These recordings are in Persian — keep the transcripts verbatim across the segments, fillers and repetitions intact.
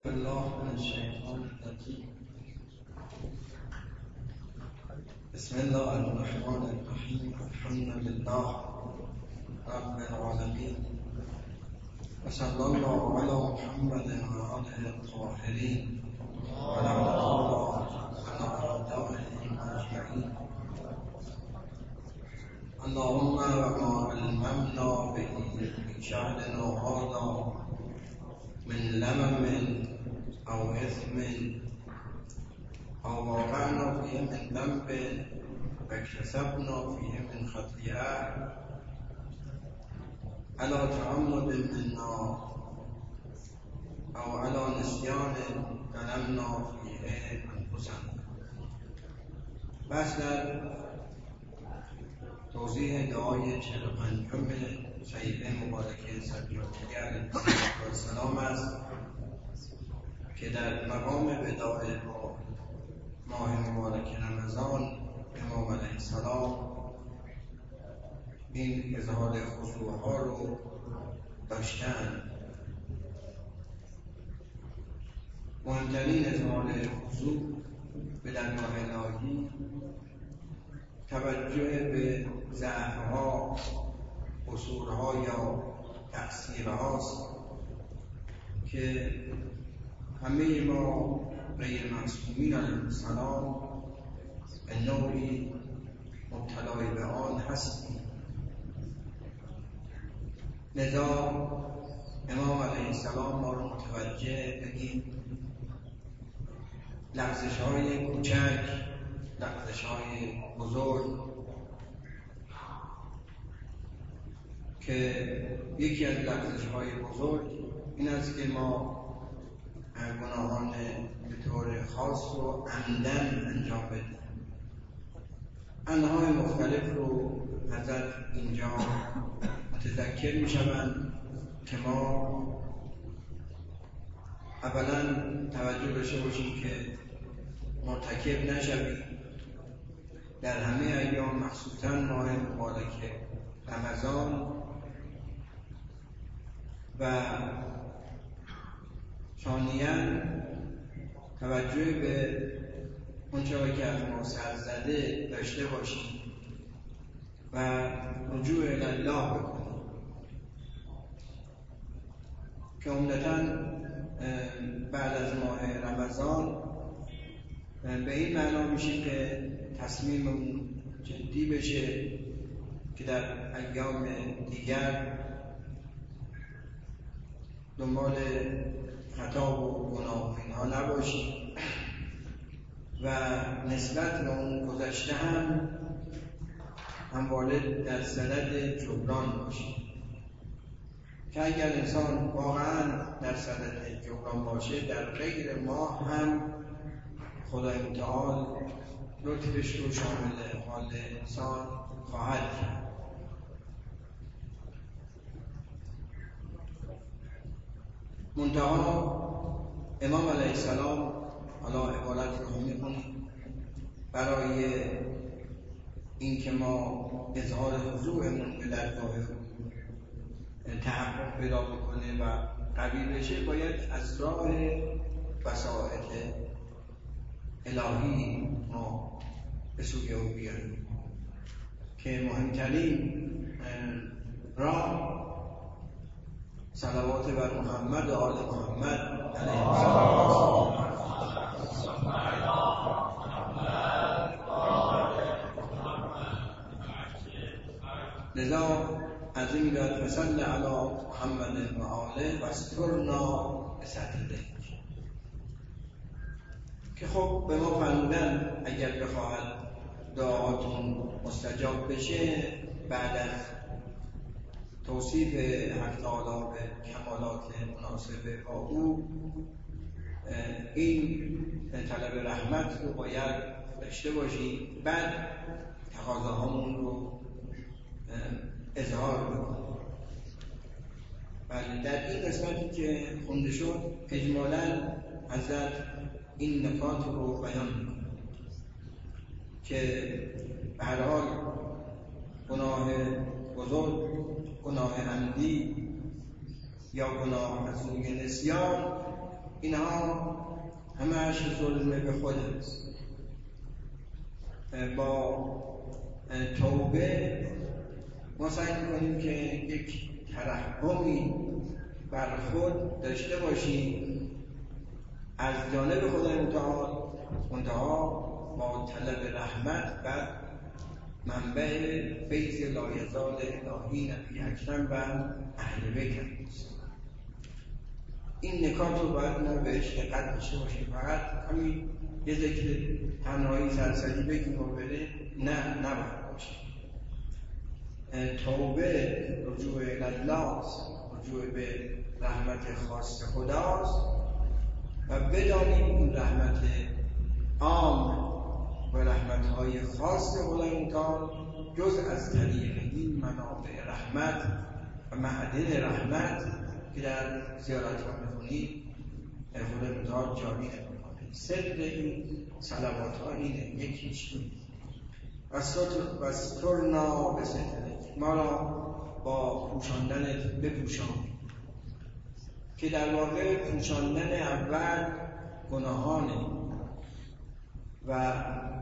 بالله من الشیطان الرجیم. بسم الله الرحمن الرحیم. الحمد لله رب العالمین و صلی الله علی محمد و آله الطاهرین و لعنة الله علی اعدائهم اجمعین. اللهم ما علمنا به في شأننا هذا من لمم او اثم او وقعنا فيه من ذنب واكتسبنا فيه من خطيئة على تعمد منا او على نسيان ظلمنا فيه انفسنا. بس در توضیح دعای چهل و پنجم صحیفه مبارکه سجادی علیه السلام است که در مقام وداع با ماه مبارک رمضان امام علیه السلام این اظهار خضوع ها رو داشتند. مهمترین اظهار خضوع به درگاه الهی توجه به ضعف‌ها، قصورها یا تقصیرهاست که همه ما غیر معصومین علیه السلام به نوعی مبتلای به آن هستیم. لذا امام علیه السلام ما رو متوجه به این لغزش‌های کوچک، لغزش‌های بزرگ که یکی از لغزش‌های بزرگ این است که ما گناهان به طور خاص رو عمدن انجام بدیم. انواع مختلف رو حضرت اینجا متذکر می شوند که ما اولا توجه داشته باشیم که مرتکب نشویم در همه ایام، مخصوصا ماه مبارک رمضان، و ثانیاً توجه به اونچه که از ما سرزده داشته باشیم و رجوع الی الله بکنیم که عمدتاً بعد از ماه رمضان به این معنا میشه که تصمیممون جدی بشه که در ایام دیگر دنبال خطا و گناه و اینها نباشیم و نسبت به اون گذشته هم همواره در صدد جبران باشیم که اگر انسان واقعا در صدد جبران باشه در غیر ما هم خدای متعال لطفش رو شامل حال انسان خواهد کرد. منتها امام علیه السلام، حالا عبارت رو می‌خونیم برای اینکه ما اظهار خضوعمون به درگاه تحقق پیدا بکنه و قوی بشه، باید از راه وسائط الهی ما به سوی او بیاییم که مهمترین راه صلوات بر محمد و آل محمد علیه السلام. لذا از این میاد فصل علی محمد و آله و استرنا بسترک که خب به ما فرمودن اگر بخواهد دعاتون مستجاب بشه بعد از توصیف حق تعالی به کمالات مناسب با او این طلب رحمت رو باید داشته باشیم، بعد تقاضاهامون رو اظهار بکنیم. بله، در این قسمتی که خونده شد اجمالاً حضرت این نکات رو بیان می‌کنه که به هر حال گناه بزرگ، گناه عمدی یا گناه از روی نسیان اینها همه‌اش ظلم به خود است. با توبه ما سعی می‌کنیم که یک ترحمی بر خود داشته باشیم از جانب خدای متعال، منتها با طلب رحمت و منبع فیض لایزال الهی نبی اکرم و اهل بیت است. این نکات رو باید ما بهش دقت داشته باشیم. فقط همین یه ذکر تنهایی سرسری بگیم و بره نه نباید باشه. توبه رجوع الله است، رجوع به رحمت خاص خداست و بدانیم این رحمت عام و رحمت‌های خاص خدای متعال جز از طریق این منابع رحمت و معدن رحمت که در زیارت‌ها می‌خونید خدای متعال جاری نمی‌کنه. سر این صلوات‌ها اینه، یکیش این و سترنا به سترک، ما را با پوشاندنت بپوشان، که در واقع پوشاندن اول گناهانه و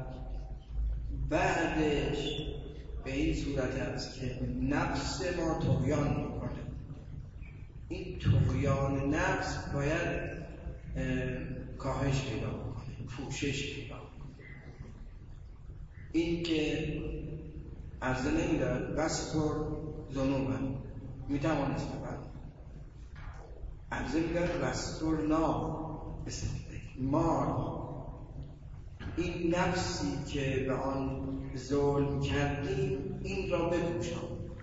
بعدش به این صورت است که نفس ما طغیان میکنه. این طغیان نفس باید کاهش پیدا کنه، پوشش پیدا کنه. این که عرضه نمیدارد بستر ذنوبم میتوانست ببرد، عرضه میدارد بستر نا ما این نفسی که به آن ظلم کردیم این را بپوشان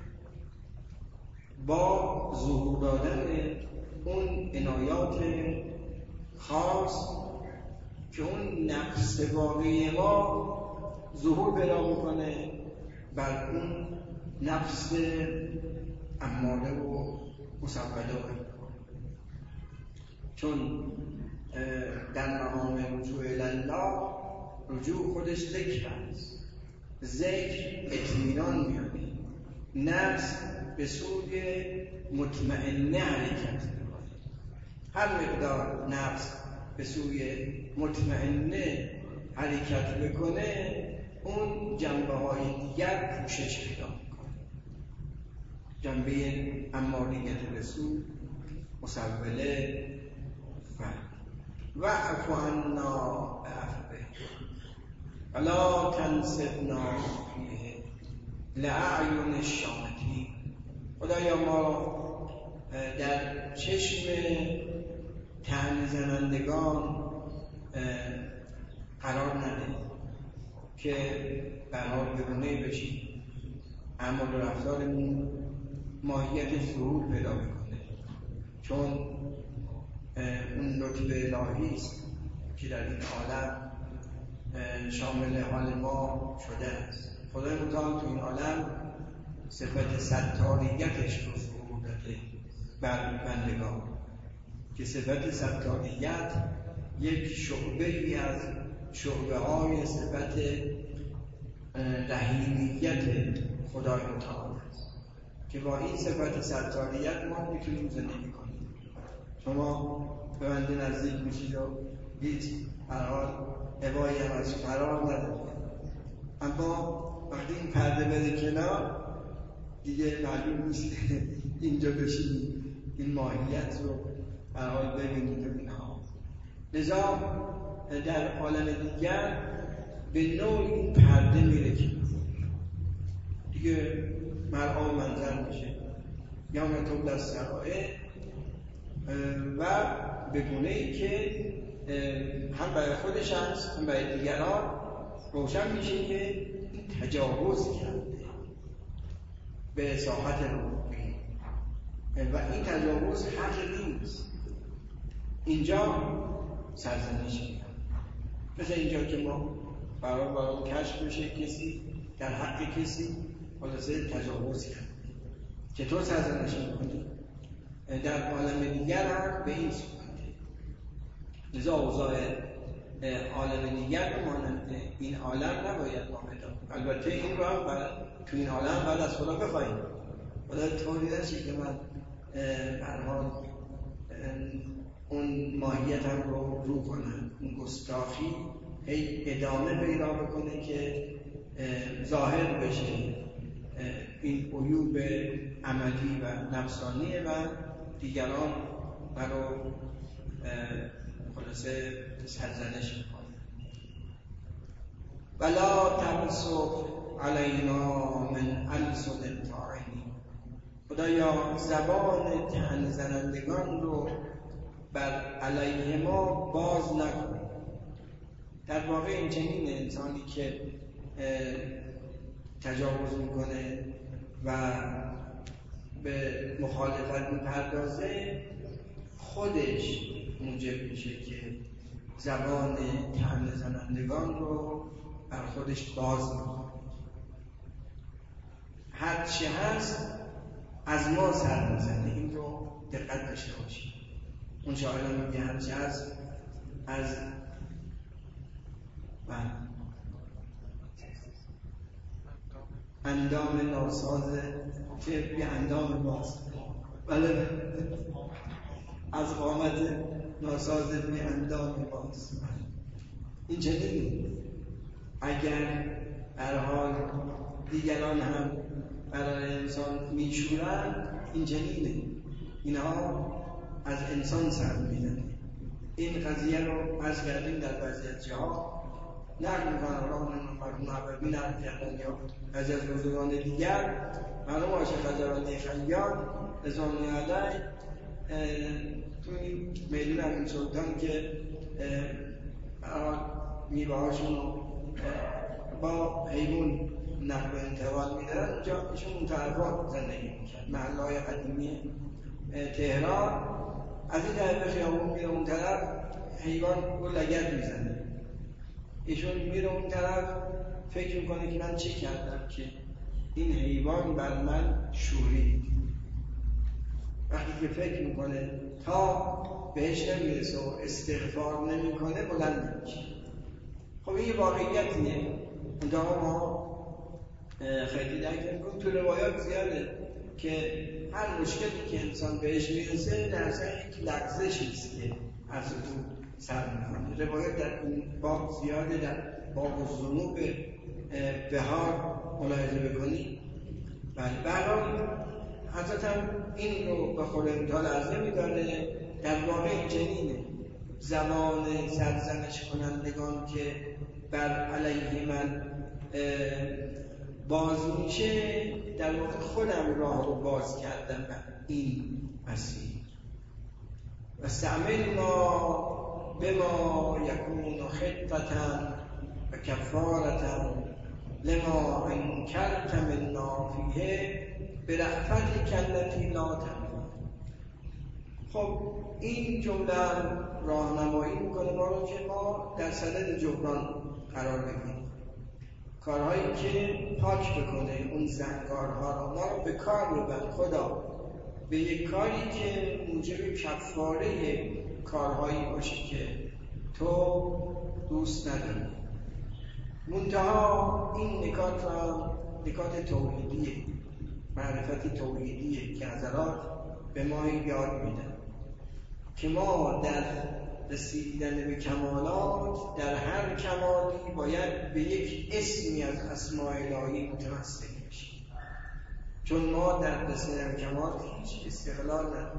با ظهور دادن اون عنایات خاص که اون نفس واقعی ما ظهور پیدا میکنه بر اون نفس اماره و مسوده. چون در مقام رجوع الله رجوع خودش ذکر است، ذکر اطمینان میاره، نفس به سوی مطمئنه حرکت میکنه. هر مقدار نفس به سوی مطمئنه حرکت بکنه اون جنبه های دیگر پوشش پیدا میکنه. جنبه اماریت رسول، مسوله و عفو عنا بعفوه ولا تنصبنا فیه لأعین الشامتین. خدایا ما در چشم طعنه زنندگان قرار نده که برحال بگونه بشیم، اعمال و رفتارمون ماهیت ظهور پیدا میکنه، چون اون لطف الهی است که در این عالم شامل حال ما شده است. خدای متعال تو این عالم صفت ستاریتش رو ظهور داده بر بندگان، که صفت ستاریت یک شعبه ای از شعبه های صفت رحیمیت خدای متعال است که با این صفت ستاریت ما میتونیم زندگی کنیم. شما به بنده نزدیک میشید و هیچ برحال عبایی هم از فرار نداره، اما وقتی این پرده بده کنار دیگه معلوم نیست اینجا بشینید این ماهیت رو برحال ببینید و اینها. لذا در عالم دیگر به نوع این پرده میره که دیگه مرعا منظر میشه یا مطلب از سرائه و به گونه ای که هم برای خودش هست هم برای دیگران روشن میشه که این تجاوز کرده به ساحت روحی و این تجاوز حق نیست. اینجا سرزنش میاد، مثل اینجا که ما برای برای کشف بشه کسی در حق کسی خلاصه تجاوز کرده، چطور سرزنش میکنی؟ در عالم دیگر هم به این صورته. لذا اوضاع عالم دیگر رو مانند این عالم نباید ما بدانیم. البته این رو هم تو این عالم بعد از خدا بخواهیم، خدا طوری نشه که من هر حال اون ماهیت هم رو رو کنن، اون گستاخی هی ادامه پیدا بکنه که ظاهر بشه این عیوب عملی و نفسانی و دیگران برای خلاصه سرزنش میکنه. ولا تبسط علینا من السن الطاعنین، خدایا زبان طعنه زنندگان رو بر علیه ما باز نکن. در واقع این چنین انسانی که تجاوز میکنه و به مخالفت میپردازه خودش موجب میشه که زبان طعنه زنندگان رو بر خودش باز میکنه. هر چی هست از ما سر میزنه، این رو دقت داشته باشید. اون شاعر میگه هر چی هست از اندام ناساز که به اندام ماست، بله از قامت ناساز به اندام ماست. این چنین اگر هر حال دیگران هم برای انسان میشورن، این چنینه، اینها از انسان سر میزنه. این قضیه رو عرض کردیم در بعضی از جاها نقل میکنن، الله مرحوم عبدی نقل کردن یا بعضی از بزرگان دیگر. مرحوم عاشق خزرانی خلیان رضوان علیه توی میدون امین سلطان که میوه هاشون رو با حیوان نقل و انتقال میدارن، اونجا ایشون اون طرفات زندگی میکرد، محلهای قدیمی تهران. از این طرف خیابون میره اون طرف، حیوان رو لگد میزنه، ایشون میره اون طرف فکر میکنه که من چه کردم که این حیوان بر من شورید. وقتی که فکر میکنه تا بهش نمیرسه و استغفار نمیکنه بلند میشه. خب این یه واقعیتیه. اونجا ما خیلی درک نمیکنیم. تو روایات زیاده که هر مشکلی که انسان بهش میرسه در اصل یک لغزشی است که از تو سر میکنه. روایات در این باب زیاده. در باب الذنوب بهار ملاحظه بکنید. بله به هر حال حضرت هم این رو به خود امتحال عرضه میداره. در واقع این چنینه، زمان سرزنش کنندگان که بر علیه من باز میشه، در واقع خودم راه رو باز کردم به این مسیر. و استعمل ما به ما یکون خطتا و کفارتا لما انکرت من نافیه به رأفت کلتی لا تنفع. خب این جمله راهنمایی میکنه ما رو که ما در صدد جبران قرار بگیریم، کارهایی که پاک بکنه اون زنگارها رو، ما رو به کار ببر خدا، به یک کاری که موجب کفاره کارهایی باشه که تو دوست نداری. منتها این نکات را نکات توحیدیه، معرفت توحیدیه که حضرات به ما یاد میدن که ما در رسیدن به کمالات، در هر کمالی باید به یک اسمی از اسماء الهی متمسک بشیم، چون ما در رسیدن به کمال هیچ استقلال نداریم.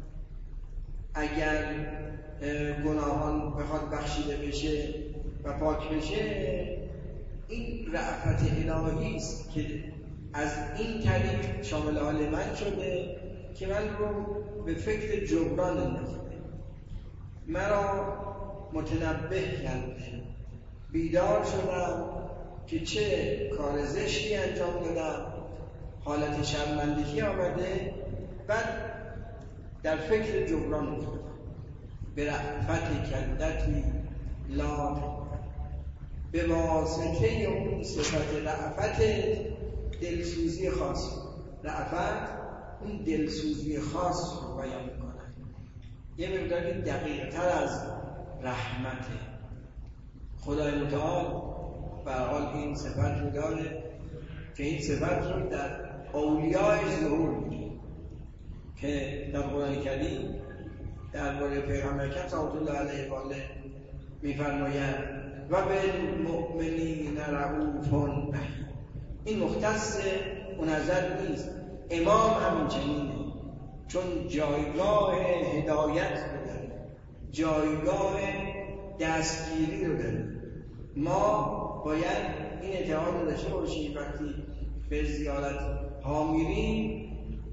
اگر گناهان بخواد بخشیده بشه و پاک بشه، این رأفت الهی است که از این طریق شامل حال من شده که من رو به فکر جبران انداخته، مرا متنبه کرده، بیدار شدم که چه کار زشتی انجام دادم، حالت شرمندگی آمده، بعد در فکر جبران افتادم. به رأفت کلدتی لا، به واسطه اون صفت رأفت دلسوزی خاص، رأفت اون دلسوزی خاص رو بیان میکنن، یه مقداری دقیق تر از رحمت خدای متعال. به هر حال این صفت رو داره که این صفت رو در اولیای ظهور میده که در قرآن کریم درباره پیغمبر اکرم صلی الله علیه و آله میفرمایند و بالمؤمنین رؤوف رحیم. این مختص اون نظر نیست، امام همچنینه، چون جایگاه هدایت رو داره، جایگاه دستگیری رو داره. ما باید این اعتقاد رو داشته باشیم وقتی به زیارت ها میریم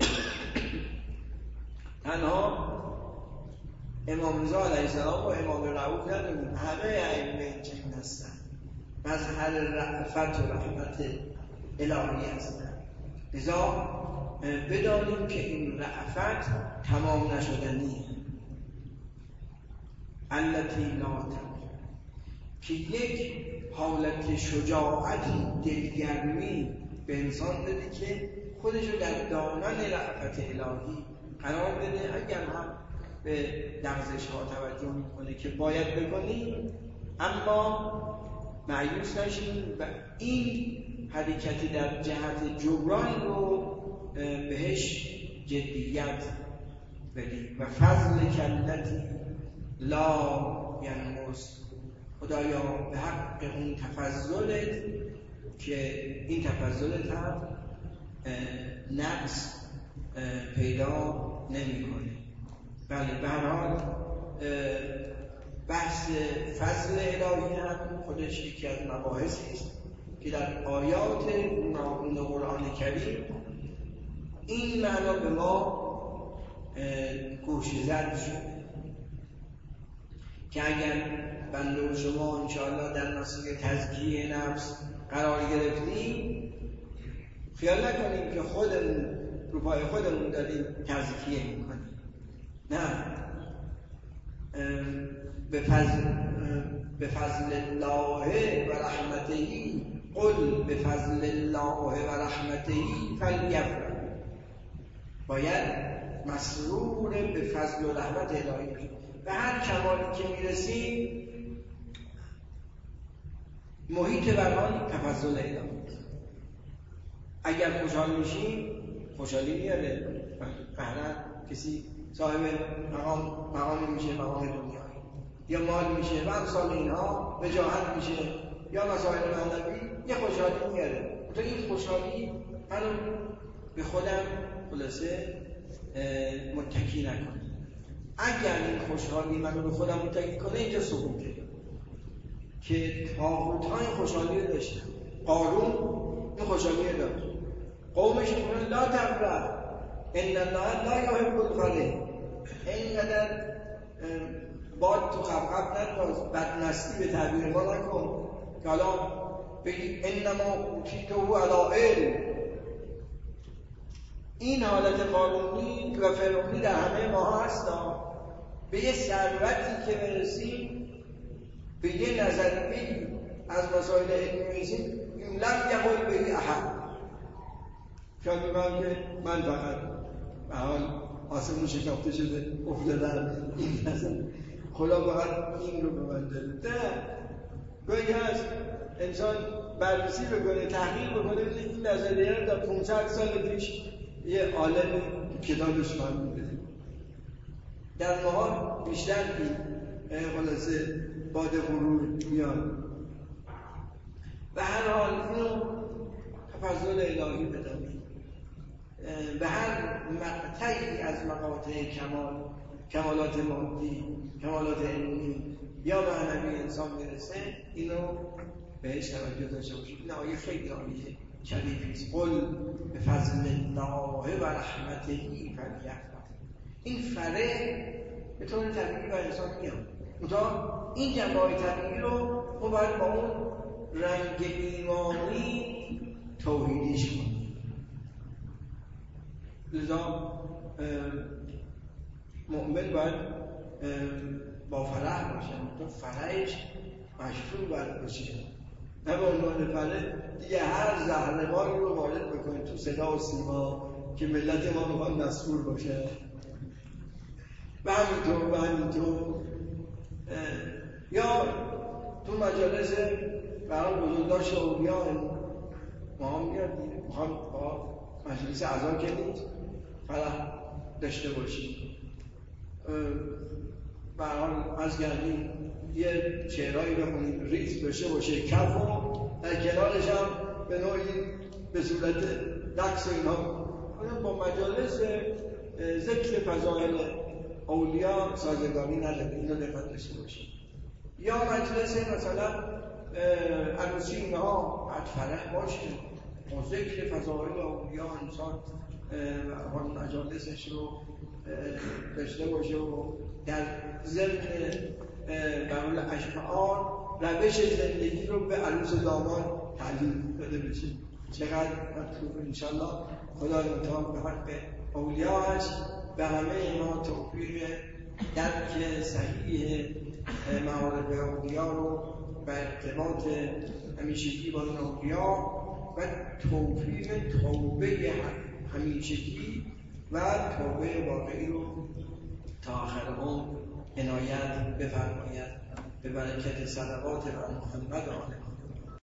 تنها امام رضا علیه السلام و امام رؤوف نداریم، همه ائمه چنین هستن، مظهر رأفت و رحمت الهی هستن. لذا بدانیم که این رأفت تمام نشدنیه، التی لا تنفد، که یک حالت شجاعتی، دلگرمی به انسان بده که خودش رو در دامن رأفت الهی قرار بده. اگر هم به لغزش ها توجه میکنه که باید بکنیم، اما مایوس نشیم و این حرکتی در جهت جبران رو بهش جدیت بدیم. و فضل کلتی لا ینقص، خدایا به حق اون تفضلت که این تفضلت هم نقص پیدا نمی کنه. بله، به هر حال بحث فضل الهی هم خودش یکی از مباحثی است که در آیات گوناگون قرآن کریم این معنا به ما گوشه‌زد شده که اگر بنده و شما انشاءالله در مسیر تزکیه نفس قرار گرفتیم، خیال نکنیم که خودمون رو پای خودمون داریم تزکیه میکنیم. نه، به فضل به فضل الله و رحمتهی، قل به فضل الله و رحمتهی فلیفرحوا، باید مسرور به فضل و رحمت الهی بشیم. به هر کمالی که میرسیم محیط برمان تفضل الهی. اگر خوشحال میشیم خوشحالی میاره، فعلا کسی صاحب مقام مقامی میشه، مقام دنیایی، یا مال میشه و امثال اینها، وجاهت میشه یا مسائل معنوی، یه خوشحالی میاره. تو این خوشحالی منو به خودم خلاصه متکی نکنه. اگر این خوشحالی منو به خودم متکی کنه، اینجا سقوطه. که طاغوت‌های خوشحالی رو داشتن. قارون این خوشحالی رو داشت، قومش میگن لا تفرح ان الله لا یحب الفرح، اینقدر باد تو خبخب ننداز، بدنستی به تعبیر ما نکن که حالا بگی انما اوتیته علی علم. این حالت قارونی و فرعونی در همه ما هست. به یه ثروتی که برسیم، به یه نظریه‌ای از مسائل علمی برسیم، لم یقل به احد، خیال می‌کنم که من فقط به حال آسمون شکافته شده افتادم این نظر، خدا فقط این رو به من داده. نه، گاهی هست انسان بررسی بکنه، تحقیق بکنه، ببینه این نظریه رو در پانصد سال پیش یه عالم کتابش فهمیده. در ماها بیشتر این خلاصه باد غرور میاد. به هر حال اینو تفضل الهی بدانید. به هر مقطعی از مقاطع کمال، کمالات مادی، کمالات علمی یا معنوی انسان برسه، اینو بهش توجه داشته باشید. این آیه خیلی آیه شریفی است. قل به فضل الله و رحمتهی فلیفرحوا. این فره به طور طبیعی با انسان میاد. منتها این جنبه های طبیعی رو ما باید با اون رنگ ایمانی توحیدیش کنیم. لذا مؤمن باید با فرح باشه، تو فرحش مشروع باید باشه، نه به عنوان فرح دیگه هر زهرماری رو وارد بکنید تو صدا و سیما که ملت ما میخواد مسرور باشه. و همینطور و همینطور یا تو مجالس برای بزرگداشت اولیاء ما هم میاد میخوام با مجلس اعضا که نیست فرح داشته باشیم. به هر حال از کردیم یه شعرهایی بخونیم ریز بشه باشه کف و در کنارش هم به نوعی به صورت رقص و اینها با مجالس ذکر فضائل اولیا سازگاری نداره، اینو دقت داشته باشیم. یا مجلس مثلا عروسی اینها حد فرح باشه با ذکر فضائل اولیا انسان مجالسش رو داشته باشه و در ضمن برمول اشعار روش زندگی رو به عروس داماد تعلیم داده بشه. چقدر مطلوب انشالله خدا متعال به حق اولیاش به همه ما توفیق درک صحیح معارف اولیا رو و ارتباط همیشگی با اون اولیا و توفیق توبه همیشگی و توبه واقعی رو تا آخر عمر عنایت بفرماید به برکت صلوات بر محمد و آل محمد.